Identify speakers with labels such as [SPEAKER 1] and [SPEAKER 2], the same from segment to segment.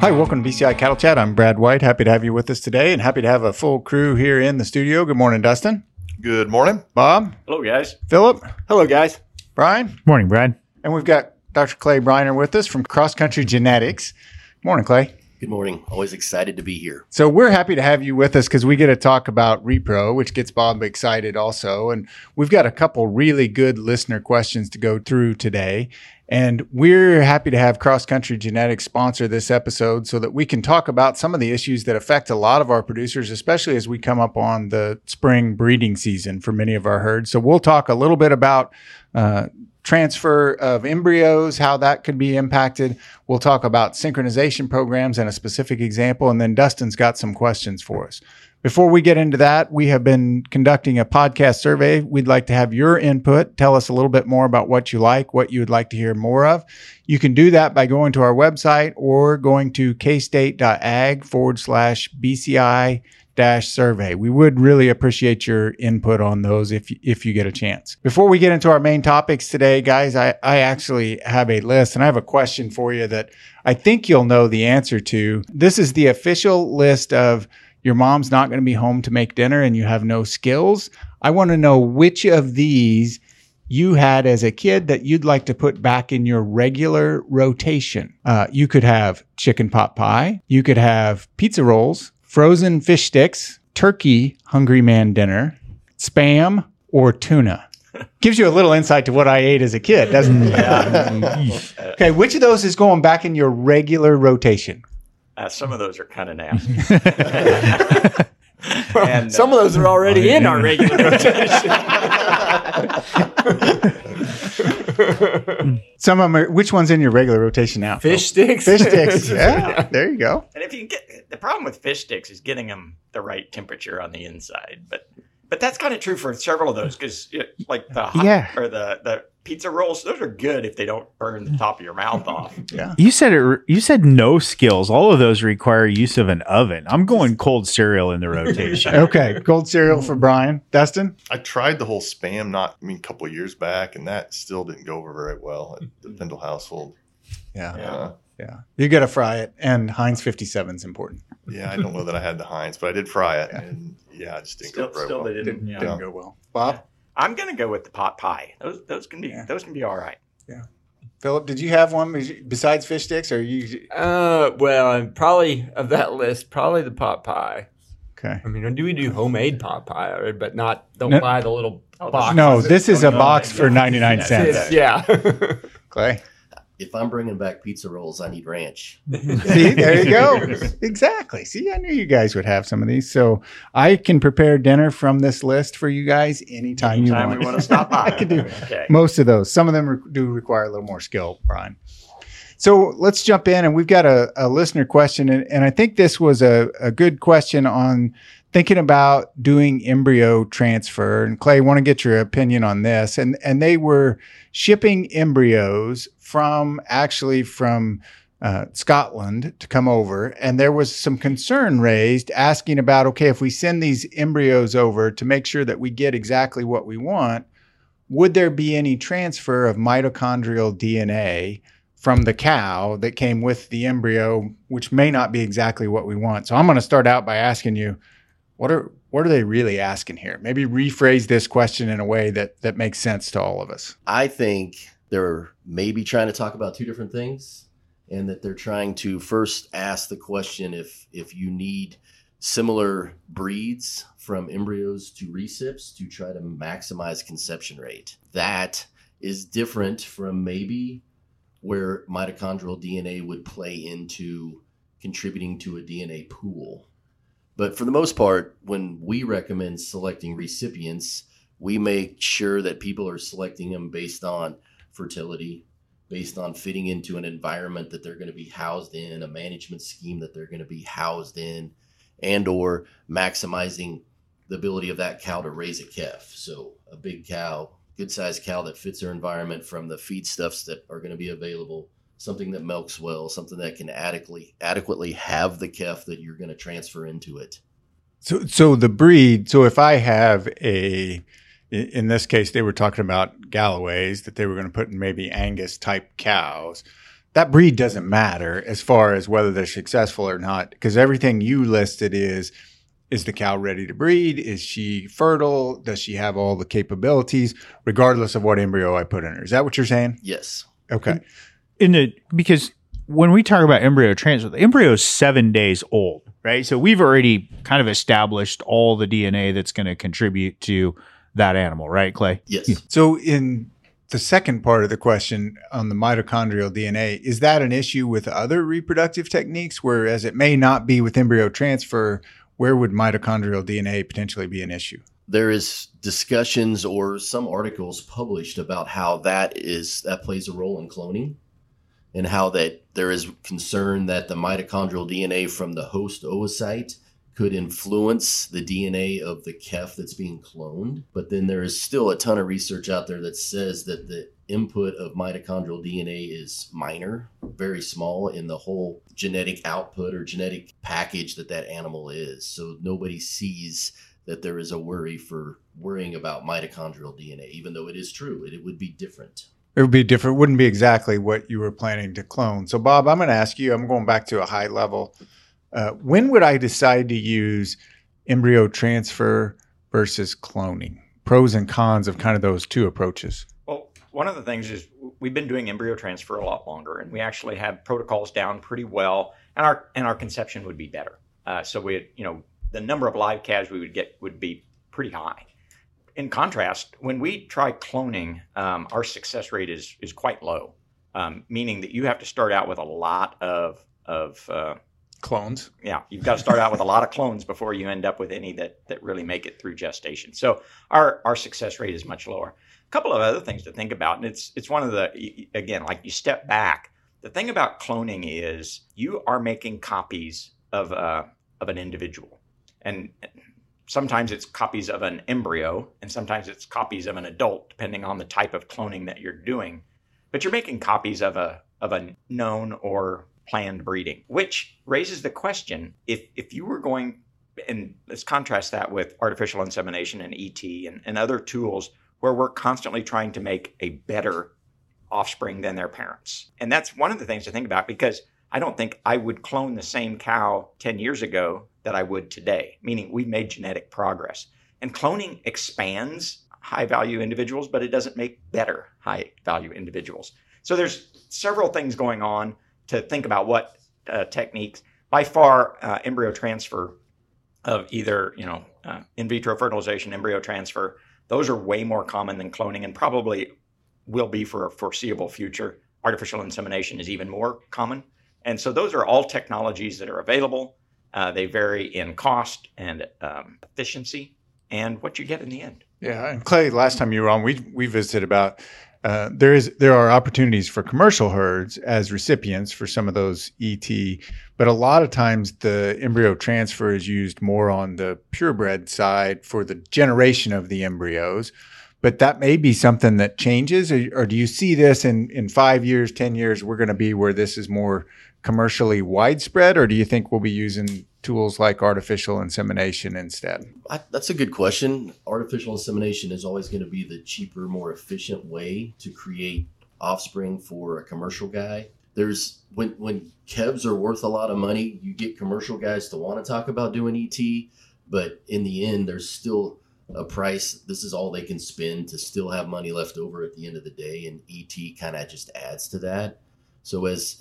[SPEAKER 1] Hi, welcome to BCI Cattle Chat. I'm Brad White. Happy to have you with us today and happy to have a full crew here in the studio. Good morning, Dustin.
[SPEAKER 2] Good morning.
[SPEAKER 1] Bob.
[SPEAKER 3] Hello, guys.
[SPEAKER 1] Philip.
[SPEAKER 3] Hello, guys.
[SPEAKER 1] Brian.
[SPEAKER 4] Morning, Brad.
[SPEAKER 1] And we've got Dr. Clay Briner with us from Cross Country Genetics. Morning, Clay.
[SPEAKER 5] Good morning. Always excited to be here.
[SPEAKER 1] So we're happy to have you with us because we get to talk about repro, which gets Bob excited also. And we've got a couple really good listener questions to go through today. And we're happy to have Cross Country Genetics sponsor this episode so that we can talk about some of the issues that affect a lot of our producers, especially as we come up on the spring breeding season for many of our herds. So we'll talk a little bit about transfer of embryos, how that could be impacted. We'll talk about synchronization programs and a specific example. And then Dustin's got some questions for us. Before we get into that, we have been conducting a podcast survey. We'd like to have your input. Tell us a little bit more about what you like, what you would like to hear more of. You can do that by going to our website or going to kstate.ag/BCI-survey. We would really appreciate your input on those if you get a chance. Before we get into our main topics today, guys, I actually have a list and I have a question for you that I think you'll know the answer to. This is the official list of your mom's not going to be home to make dinner and you have no skills. I want to know which of these you had as a kid that you'd like to put back in your regular rotation. You could have chicken pot pie. You could have pizza rolls, frozen fish sticks, turkey Hungry Man dinner, Spam, or tuna. Gives you a little insight to what I ate as a kid, doesn't it? Yeah. Okay, which of those is going back in your regular rotation?
[SPEAKER 3] Some of those are kind of nasty. And
[SPEAKER 6] some of those are already in our regular rotation.
[SPEAKER 1] Some of them are, which one's in your regular rotation now?
[SPEAKER 6] Fish sticks.
[SPEAKER 1] Fish sticks. Yeah, there you go.
[SPEAKER 3] And if you get the problem with fish sticks is getting them the right temperature on the inside, but that's kind of true for several of those because like the hot, or the pizza rolls, those are good if they don't burn the top of your mouth off.
[SPEAKER 1] Yeah.
[SPEAKER 4] You said no skills. All of those require use of an oven. I'm going cold cereal in the rotation.
[SPEAKER 1] Okay, cold cereal for Brian. Dustin?
[SPEAKER 2] I tried the whole Spam a couple of years back, and that still didn't go over very well at the Pendle household.
[SPEAKER 1] Yeah. You got to fry it, and Heinz 57 is important.
[SPEAKER 2] Yeah, I don't know that I had the Heinz, but I did fry it, and it just didn't go very well.
[SPEAKER 1] Didn't go well. Bob?
[SPEAKER 3] I'm going to go with the pot pie. Those can be all right.
[SPEAKER 1] Yeah. Philip, did you have one besides fish sticks, or you?
[SPEAKER 6] Well, I'm probably of that list, probably the pot pie.
[SPEAKER 1] Okay.
[SPEAKER 6] I mean, we do homemade pot pie, but don't buy the little box.
[SPEAKER 1] No, this is a box for 99 cents.
[SPEAKER 6] Yeah.
[SPEAKER 1] Clay?
[SPEAKER 5] If I'm bringing back pizza rolls, I need ranch.
[SPEAKER 1] See, there you go. Exactly. See, I knew you guys would have some of these. So I can prepare dinner from this list for you guys anytime you want.
[SPEAKER 3] We want to stop by.
[SPEAKER 1] I can do most of those. Some of them do require a little more skill, Brian. So let's jump in, and we've got a listener question, and I think this was a good question on thinking about doing embryo transfer. And Clay, I want to get your opinion on this. And they were shipping embryos from Scotland to come over. And there was some concern raised asking about, okay, if we send these embryos over to make sure that we get exactly what we want, would there be any transfer of mitochondrial DNA from the cow that came with the embryo, which may not be exactly what we want? So I'm going to start out by asking you, what are they really asking here? Maybe rephrase this question in a way that makes sense to all of us.
[SPEAKER 5] I think they're maybe trying to talk about two different things, and that they're trying to first ask the question if you need similar breeds from embryos to recips to try to maximize conception rate. That is different from maybe where mitochondrial DNA would play into contributing to a DNA pool. But for the most part, when we recommend selecting recipients, we make sure that people are selecting them based on fertility, based on fitting into an environment that they're going to be housed in, a management scheme that they're going to be housed in, and or maximizing the ability of that cow to raise a calf. So a big cow, good-sized cow that fits their environment, from the feedstuffs that are going to be available, something that milks well, something that can adequately have the calf that you're going to transfer into it.
[SPEAKER 1] So the breed, so if I have in this case, they were talking about Galloways that they were going to put in maybe Angus type cows. that breed doesn't matter as far as whether they're successful or not, because everything you listed is the cow ready to breed? Is she fertile? Does she have all the capabilities, regardless of what embryo I put in her? Is that what you're saying?
[SPEAKER 5] Yes.
[SPEAKER 1] Okay.
[SPEAKER 4] Because when we talk about embryo transfer, the embryo is 7 days old, right? So we've already kind of established all the DNA that's going to contribute to that animal, right, Clay?
[SPEAKER 5] Yes.
[SPEAKER 1] So in the second part of the question on the mitochondrial DNA, is that an issue with other reproductive techniques, whereas it may not be with embryo transfer? Where would mitochondrial DNA potentially be an issue?
[SPEAKER 5] There is discussions or some articles published about how that plays a role in cloning, and how that there is concern that the mitochondrial DNA from the host oocyte could influence the DNA of the calf that's being cloned. But then there is still a ton of research out there that says that the input of mitochondrial DNA is minor, very small in the whole genetic output or genetic package that animal is. So nobody sees that there is a worrying about mitochondrial DNA, even though it is true. It would be different.
[SPEAKER 1] It would be different. It wouldn't be exactly what you were planning to clone. So, Bob, I'm going to ask you, I'm going back to a high level. When would I decide to use embryo transfer versus cloning? Pros and cons of kind of those two approaches.
[SPEAKER 3] Well, one of the things is we've been doing embryo transfer a lot longer, and we actually have protocols down pretty well, and our conception would be better. So the number of live calves we would get would be pretty high. In contrast, when we try cloning, our success rate is quite low, meaning that you have to start out with a lot of
[SPEAKER 1] clones.
[SPEAKER 3] Yeah, you've got to start out with a lot of clones before you end up with any that really make it through gestation. So our success rate is much lower. A couple of other things to think about, and it's one of the, again, like you step back. The thing about cloning is you are making copies of an individual, and sometimes it's copies of an embryo, and sometimes it's copies of an adult, depending on the type of cloning that you're doing. But you're making copies of a known or planned breeding, which raises the question, if you were going, and let's contrast that with artificial insemination and ET and other tools where we're constantly trying to make a better offspring than their parents. And that's one of the things to think about, because I don't think I would clone the same cow 10 years ago that I would today, meaning we've made genetic progress. And cloning expands high-value individuals, but it doesn't make better high-value individuals. So there's several things going on to think about what techniques. By far, embryo transfer of either in vitro fertilization, embryo transfer, those are way more common than cloning, and probably will be for a foreseeable future. Artificial insemination is even more common. And so those are all technologies that are available. They vary in cost and efficiency and what you get in the end.
[SPEAKER 1] Yeah, and Clay, last time you were on, we visited about there are opportunities for commercial herds as recipients for some of those ET, but a lot of times the embryo transfer is used more on the purebred side for the generation of the embryos. But that may be something that changes, or do you see this in 5 years, 10 years, we're going to be where this is more commercially widespread, or do you think we'll be using tools like artificial insemination instead?
[SPEAKER 5] That's a good question. Artificial insemination is always going to be the cheaper, more efficient way to create offspring for a commercial guy. There's when calves are worth a lot of money, you get commercial guys to want to talk about doing ET, but in the end, there's still a price. This is all they can spend to still have money left over at the end of the day, and ET kind of just adds to that. So as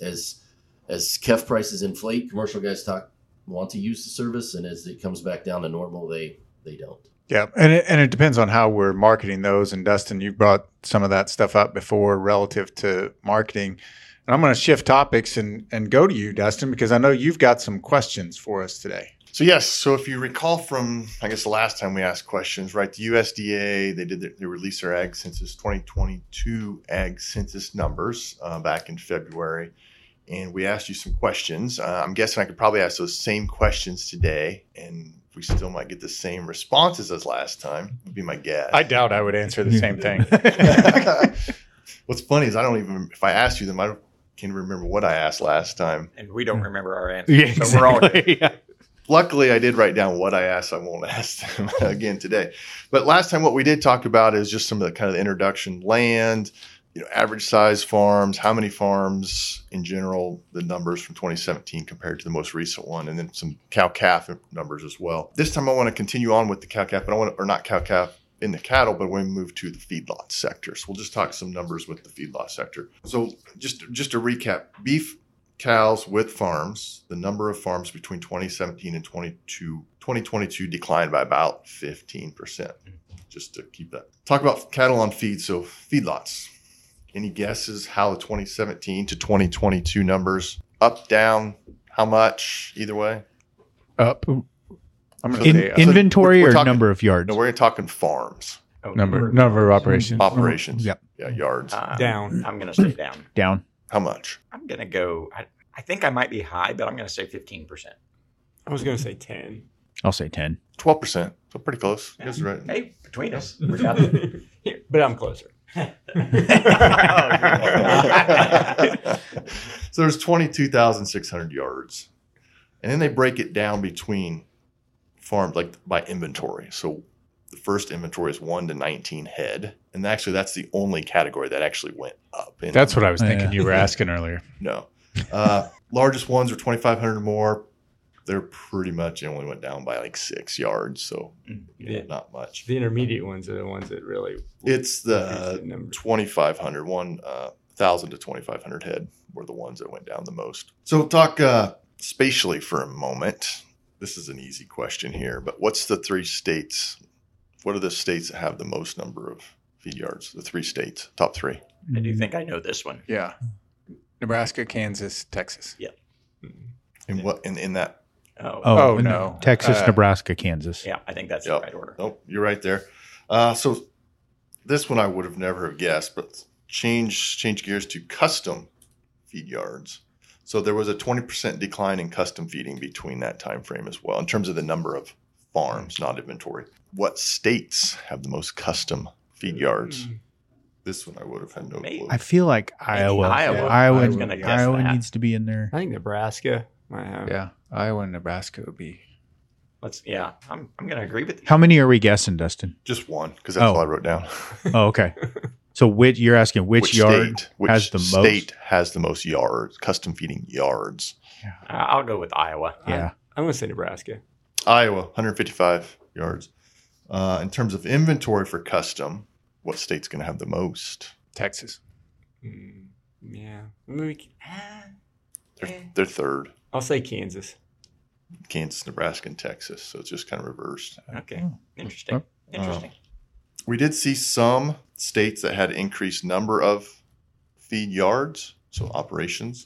[SPEAKER 5] calf prices inflate, commercial guys want to use the service, and as it comes back down to normal, they don't.
[SPEAKER 1] Yeah, and it depends on how we're marketing those. And Dustin, you brought some of that stuff up before relative to marketing. And I'm going to shift topics and go to you, Dustin, because I know you've got some questions for us today.
[SPEAKER 2] So yes, so if you recall from, I guess, the last time we asked questions, right, the USDA, they released their Ag Census 2022 Ag Census numbers back in February, and we asked you some questions. I'm guessing I could probably ask those same questions today, and we still might get the same responses as last time, would be my guess.
[SPEAKER 1] I doubt I would answer the same thing.
[SPEAKER 2] What's funny is if I asked you them, I can't remember what I asked last time.
[SPEAKER 3] And we don't remember our answers.
[SPEAKER 4] Yeah, exactly.
[SPEAKER 3] So we're all good.
[SPEAKER 4] Yeah.
[SPEAKER 2] Luckily, I did write down what I asked. I won't ask them again today. But last time, what we did talk about is just some of the kind of introduction land, average size farms, how many farms in general, the numbers from 2017 compared to the most recent one, and then some cow-calf numbers as well. This time I want to continue on with the cow-calf, or not cow-calf in the cattle, but when we move to the feedlot sector. So we'll just talk some numbers with the feedlot sector. So just to recap, beef cows with farms, the number of farms between 2017 and 2022 declined by about 15%. Just to keep that. Talk about cattle on feed, so feedlots. Any guesses how the 2017 to 2022 numbers up, down, how much, either way?
[SPEAKER 1] Up.
[SPEAKER 4] Inventory or talking, number of yards?
[SPEAKER 2] No, we're talking farms.
[SPEAKER 1] Number of operations.
[SPEAKER 2] Operations.
[SPEAKER 4] Yep.
[SPEAKER 2] Yeah, yards.
[SPEAKER 6] Down.
[SPEAKER 3] I'm going to say down.
[SPEAKER 4] Down.
[SPEAKER 2] How much?
[SPEAKER 3] I'm going to go, I think I might be high, but I'm going to say 15%.
[SPEAKER 6] I was going to say 10.
[SPEAKER 4] I'll say 10.
[SPEAKER 2] 12%. So pretty close. You guys are right.
[SPEAKER 3] Hey, between us. We're down.
[SPEAKER 6] But I'm closer.
[SPEAKER 2] So there's 22,600 yards. And then they break it down between farms, like by inventory. So the first inventory is 1 to 19 head. And actually, that's the only category that actually went up.
[SPEAKER 1] That's what I was thinking you were asking earlier.
[SPEAKER 2] No. Largest ones are 2,500 or more. They're pretty much only went down by like 6 yards. So not much.
[SPEAKER 6] The intermediate ones are the ones that really.
[SPEAKER 2] It's the 2,500, 1,000 to 2,500 head were the ones that went down the most. So talk spatially for a moment. This is an easy question here, but what's the 3 states? What are the states that have the most number of feed yards? The 3 states, top 3.
[SPEAKER 3] I do think I know this one.
[SPEAKER 1] Yeah. Nebraska, Kansas, Texas.
[SPEAKER 3] Yep.
[SPEAKER 2] In that?
[SPEAKER 1] Oh no.
[SPEAKER 4] Texas, Nebraska, Kansas.
[SPEAKER 3] Yeah, I think that's the right order.
[SPEAKER 2] Nope, you're right there. So this one I would have never have guessed, but change gears to custom feed yards. So there was a 20% decline in custom feeding between that time frame as well, in terms of the number of farms, not inventory. What states have the most custom feed yards? This one I would have had no clue.
[SPEAKER 4] I feel like Iowa. Iowa needs to be in there.
[SPEAKER 6] I think Nebraska might have.
[SPEAKER 1] Yeah, Iowa and Nebraska would be.
[SPEAKER 3] I'm going to agree with you.
[SPEAKER 4] How many are we guessing, Dustin?
[SPEAKER 2] Just one, because that's all I wrote down.
[SPEAKER 4] Oh, okay. So you're asking which yard has the most?
[SPEAKER 2] State has the most yards, custom feeding yards?
[SPEAKER 3] Yeah. I'll go with Iowa.
[SPEAKER 4] Yeah.
[SPEAKER 6] I'm going to say Nebraska.
[SPEAKER 2] Iowa, 155 yards. In terms of inventory for custom, what state's going to have the most?
[SPEAKER 1] Texas.
[SPEAKER 6] Yeah.
[SPEAKER 2] They're third.
[SPEAKER 6] I'll say Kansas.
[SPEAKER 2] Kansas, Nebraska, and Texas. So it's just kind of reversed.
[SPEAKER 3] Okay. Interesting.
[SPEAKER 2] We did see some states that had increased number of feed yards, so operations.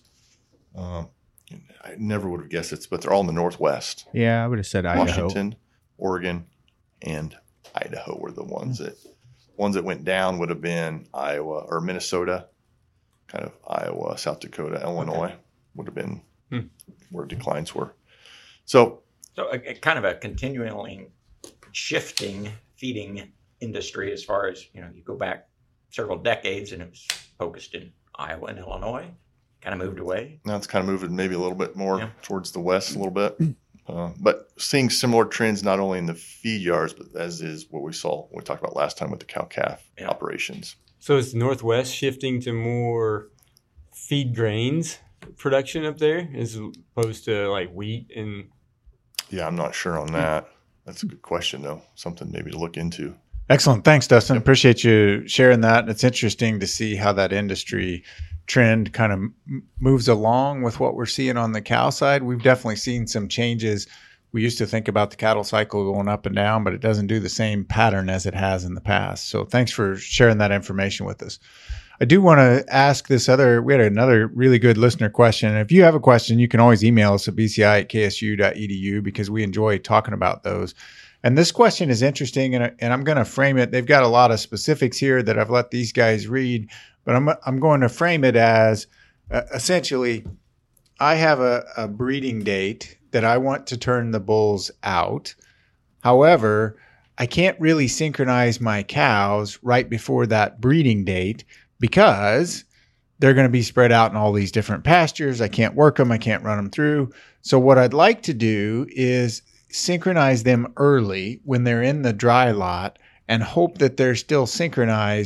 [SPEAKER 2] I never would have guessed it, but they're all in the Northwest.
[SPEAKER 4] Yeah, I would have said Idaho.
[SPEAKER 2] Washington, Oregon, and Idaho were the ones that went down would have been Iowa or Minnesota, kind of Iowa, South Dakota, Illinois would have been where declines were. So
[SPEAKER 3] kind of a continually shifting feeding industry as far as, you go back several decades and it was focused in Iowa and Illinois, kind of moved away.
[SPEAKER 2] Now it's kind of moving maybe a little bit more towards the west a little bit. But seeing similar trends not only in the feed yards, but as is what we talked about last time with the cow-calf operations.
[SPEAKER 6] So is the Northwest shifting to more feed grains production up there as opposed to like wheat and...
[SPEAKER 2] Yeah, I'm not sure on that. That's a good question, though. Something maybe to look into.
[SPEAKER 1] Excellent. Thanks, Dustin. Appreciate you sharing that. It's interesting to see how that industry trend kind of moves along with what we're seeing on the cow side. We've definitely seen some changes. We used to think about the cattle cycle going up and down, but it doesn't do the same pattern as it has in the past. So thanks for sharing that information with us. I do want to ask we had another really good listener question. If you have a question, you can always email us at bci@ksu.edu because we enjoy talking about those. And this question is interesting, and I'm going to frame it. They've got a lot of specifics here that I've let these guys read, but I'm going to frame it as essentially, I have a breeding date that I want to turn the bulls out. However, I can't really synchronize my cows right before that breeding date because they're going to be spread out in all these different pastures. I can't work them. I can't run them through. So what I'd like to do is synchronize them early when they're in the dry lot and hope that they're still synchronized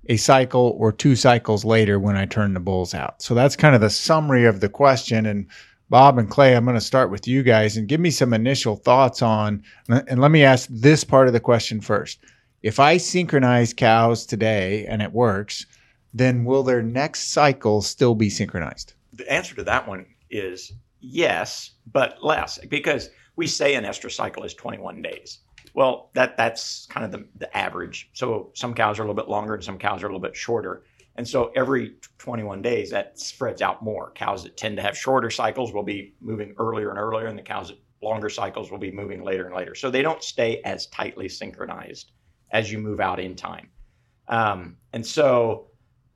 [SPEAKER 1] a cycle or 2 cycles later when I turn the bulls out? So that's kind of the summary of the question. And Bob and Clay, I'm going to start with you guys and give me some initial thoughts on, and let me ask this part of the question first. If I synchronize cows today and it works, then will their next cycle still be synchronized?
[SPEAKER 3] The answer to that one is yes, but less, because we say an estrus cycle is 21 days. Well, that's kind of the average. So some cows are a little bit longer and some cows are a little bit shorter. And so every 21 days, that spreads out more. Cows that tend to have shorter cycles will be moving earlier and earlier, and the cows that longer cycles will be moving later and later. So they don't stay as tightly synchronized as you move out in time. And so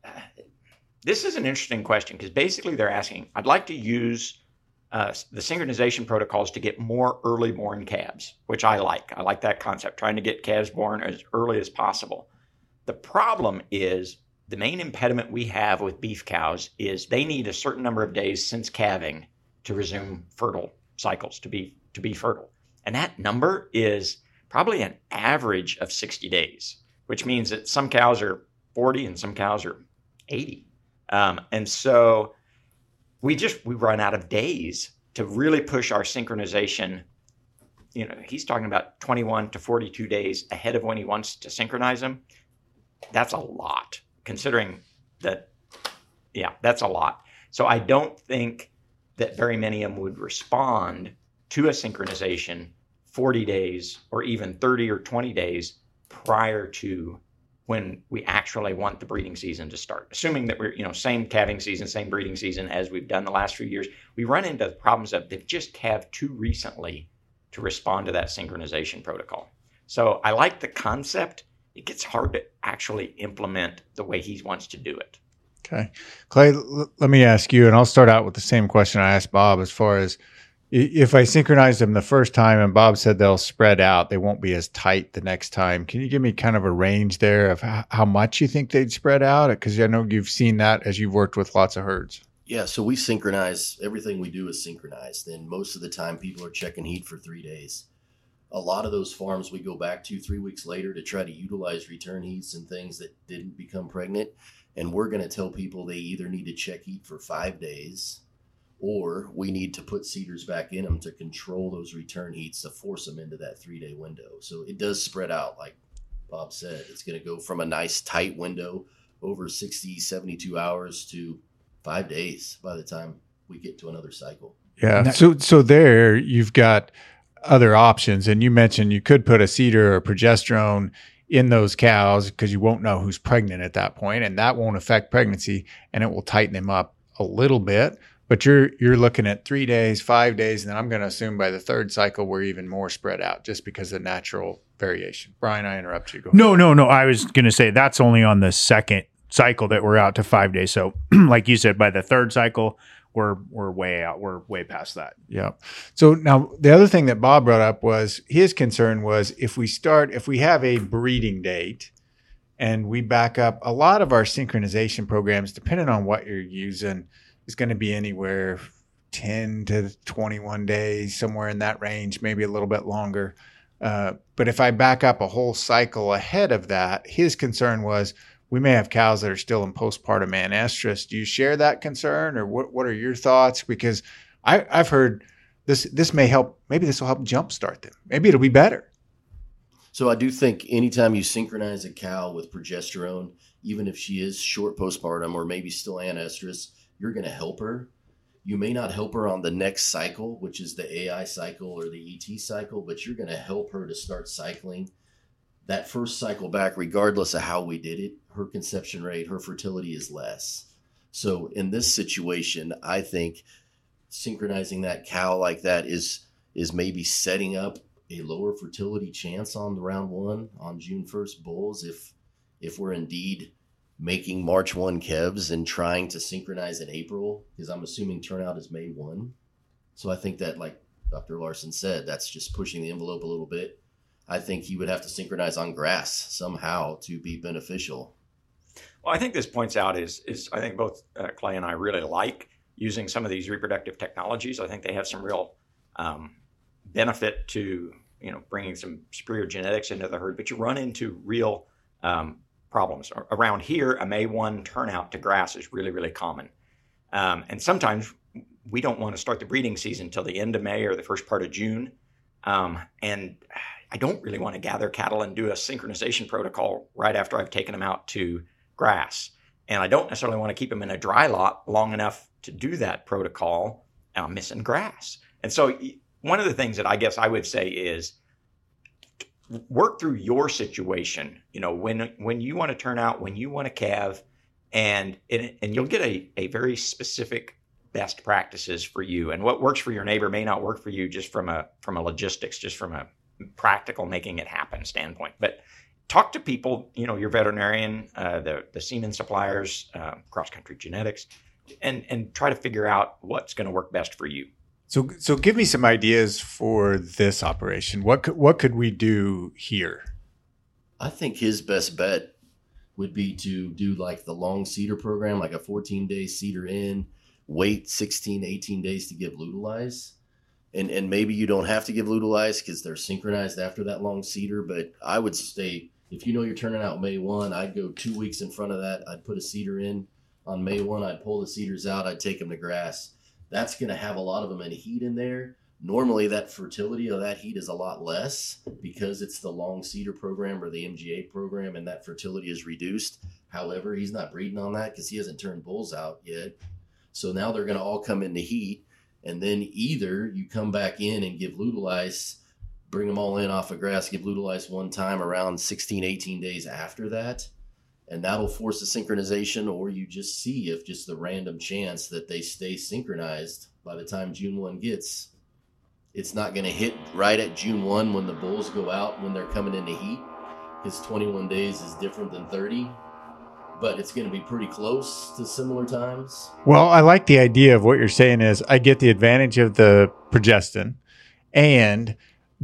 [SPEAKER 3] this is an interesting question, because basically they're asking, I'd like to use the synchronization protocols to get more early born calves, which I like. I like that concept, trying to get calves born as early as possible. The problem is, the main impediment we have with beef cows is they need a certain number of days since calving to resume fertile cycles, to be fertile. And that number is probably an average of 60 days, which means that some cows are 40 and some cows are 80. And so we run out of days to really push our synchronization. You know, he's talking about 21 to 42 days ahead of when he wants to synchronize them. That's a lot. Considering that, that's a lot. So I don't think that very many of them would respond to a synchronization 40 days or even 30 or 20 days prior to when we actually want the breeding season to start. Assuming that we're, same calving season, same breeding season as we've done the last few years, we run into the problems of they've just calved too recently to respond to that synchronization protocol. So I like the concept. It gets hard to actually implement the way he wants to do it.
[SPEAKER 1] Okay. Clay, let me ask you, and I'll start out with the same question I asked Bob, as far as if I synchronize them the first time and Bob said they'll spread out, they won't be as tight the next time. Can you give me kind of a range there of how much you think they'd spread out? Because I know you've seen that as you've worked with lots of herds.
[SPEAKER 5] Yeah, so we synchronize. Everything we do is synchronized. And most of the time people are checking heat for 3 days. A lot of those farms we go back to 3 weeks later to try to utilize return heats and things that didn't become pregnant. And we're going to tell people they either need to check heat for 5 days, or we need to put CIDRs back in them to control those return heats to force them into that 3-day window. So it does spread out, like Bob said. It's going to go from a nice tight window over 60, 72 hours to 5 days by the time we get to another cycle.
[SPEAKER 1] Yeah. So there you've got other options. And you mentioned you could put a CIDR or progesterone in those cows because you won't know who's pregnant at that point, and that won't affect pregnancy, and it will tighten them up a little bit. But you're looking at 3 days, 5 days, and then I'm going to assume by the third cycle we're even more spread out just because of natural variation. Brian, I interrupt you. Go ahead.
[SPEAKER 4] No. I was going to say that's only on the second cycle that we're out to 5 days. So like you said, by the third cycle, we're way out. We're way past that.
[SPEAKER 1] Yeah. So now the other thing that Bob brought up was his concern was if we have a breeding date and we back up, a lot of our synchronization programs, depending on what you're using, is going to be anywhere 10 to 21 days, somewhere in that range, maybe a little bit longer. But if I back up a whole cycle ahead of that, his concern was we may have cows that are still in postpartum anestrus. Do you share that concern, or what are your thoughts? Because I've heard this may help. Maybe this will help jumpstart them. Maybe it'll be better.
[SPEAKER 5] So I do think anytime you synchronize a cow with progesterone, even if she is short postpartum or maybe still anestrus, you're going to help her. You may not help her on the next cycle, which is the AI cycle or the ET cycle, but you're going to help her to start cycling. That first cycle back, regardless of how we did it, her conception rate, her fertility is less. So in this situation, I think synchronizing that cow like that is maybe setting up a lower fertility chance on the round one on June 1st bulls if we're indeed making March 1 calves and trying to synchronize in April, because I'm assuming turnout is May 1. So I think that, like Dr. Larson said, that's just pushing the envelope a little bit. I think he would have to synchronize on grass somehow to be beneficial.
[SPEAKER 3] Well, I think this points out is I think both Clay and I really like using some of these reproductive technologies. I think they have some real benefit to bringing some superior genetics into the herd, but you run into real problems. Around here, a May 1 turnout to grass is really, really common. And sometimes we don't want to start the breeding season until the end of May or the first part of June. And I don't really want to gather cattle and do a synchronization protocol right after I've taken them out to grass. And I don't necessarily want to keep them in a dry lot long enough to do that protocol, and I'm missing grass. And so one of the things that I guess I would say is work through your situation. You know, when you want to turn out, when you want to calve, and you'll get a very specific best practices for you. And what works for your neighbor may not work for you just from a logistics, just from a practical making it happen standpoint. But talk to people, you know, your veterinarian, the semen suppliers, Cross Country Genetics, and try to figure out what's going to work best for you.
[SPEAKER 1] So give me some ideas for this operation. What could we do here?
[SPEAKER 5] I think his best bet would be to do like the long cedar program, like a 14-day cedar in, wait 16, 18 days to give Lutalize. And maybe you don't have to give Lutalize because they're synchronized after that long cedar. But I would stay, if you know you're turning out May 1, I'd go 2 weeks in front of that. I'd put a cedar in on May 1. I'd pull the cedars out. I'd take them to grass. That's going to have a lot of them in heat in there. Normally that fertility of that heat is a lot less because it's the long cedar program or the MGA program, and that fertility is reduced. However, he's not breeding on that because he hasn't turned bulls out yet. So now they're going to all come into heat, and then either you come back in and give Lutalize, bring them all in off of grass, give Lutalize one time around 16, 18 days after that, and that'll force a synchronization, or you just see if just the random chance that they stay synchronized by the time June 1 gets. It's not going to hit right at June 1 when the bulls go out when they're coming into heat, because 21 days is different than 30. But it's going to be pretty close to similar times.
[SPEAKER 1] Well, I like the idea of what you're saying is I get the advantage of the progestin, and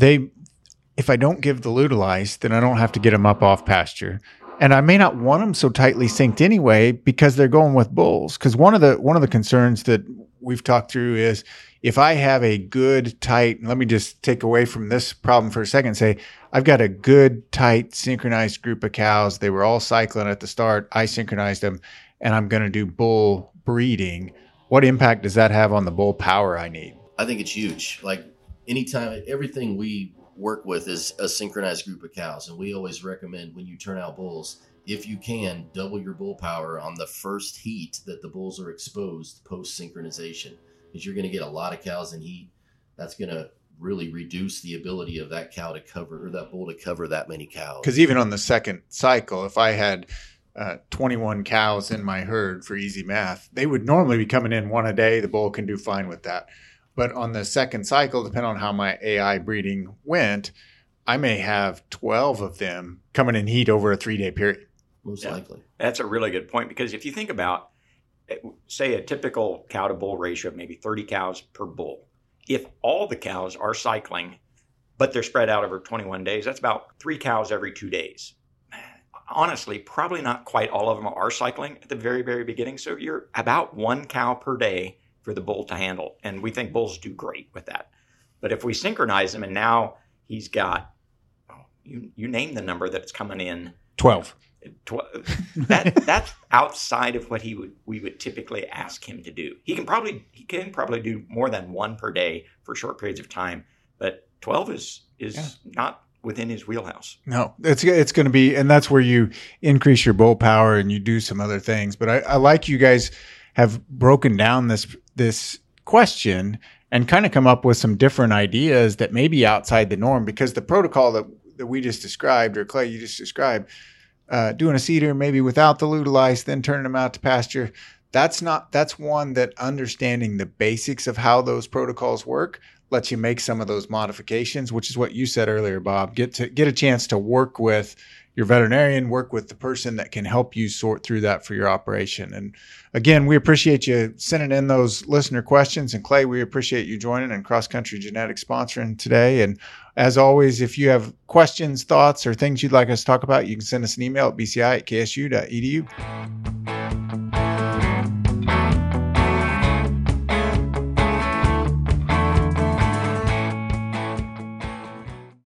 [SPEAKER 1] if I don't give the Lutalize, then I don't have to get them up off pasture. And I may not want them so tightly synced anyway because they're going with bulls. Because one of the concerns that we've talked through is if I have a good, tight, let me just take away from this problem for a second and say, I've got a good, tight, synchronized group of cows. They were all cycling at the start. I synchronized them, and I'm going to do bull breeding. What impact does that have on the bull power I need?
[SPEAKER 5] I think it's huge. Like anytime, everything we work with is a synchronized group of cows. And we always recommend when you turn out bulls, if you can, double your bull power on the first heat that the bulls are exposed post synchronization. Because you're going to get a lot of cows in heat. That's going to really reduce the ability of that cow to cover, or that bull to cover that many cows.
[SPEAKER 1] Because even on the second cycle, if I had 21 cows in my herd for easy math, they would normally be coming in one a day. The bull can do fine with that. But on the second cycle, depending on how my AI breeding went, I may have 12 of them coming in heat over a 3-day period.
[SPEAKER 5] Most likely.
[SPEAKER 3] That's a really good point, because if you think about, say, a typical cow to bull ratio of maybe 30 cows per bull, if all the cows are cycling, but they're spread out over 21 days, that's about 3 cows every 2 days. Honestly, probably not quite all of them are cycling at the very, very beginning. So you're about 1 cow per day for the bull to handle. And we think bulls do great with that. But if we synchronize them, and now he's got, you name the number that's coming in.
[SPEAKER 1] 12.
[SPEAKER 3] That's outside of what we would typically ask him to do. He can probably do more than 1 per day for short periods of time, but 12 is not within his wheelhouse. No,
[SPEAKER 1] it's going to be, and that's where you increase your bull power and you do some other things. But I like you guys have broken down this question and kind of come up with some different ideas that may be outside the norm, because the protocol that we just described, or Clay, you just described, doing a cedar maybe without the Lutalize, then turning them out to pasture. That's one that understanding the basics of how those protocols work lets you make some of those modifications, which is what you said earlier, Bob. Get a chance to work with your veterinarian, work with the person that can help you sort through that for your operation. And again, we appreciate you sending in those listener questions. And Clay, we appreciate you joining and Cross Country Genetics sponsoring today. And as always, if you have questions, thoughts, or things you'd like us to talk about, you can send us an email at bci@ksu.edu.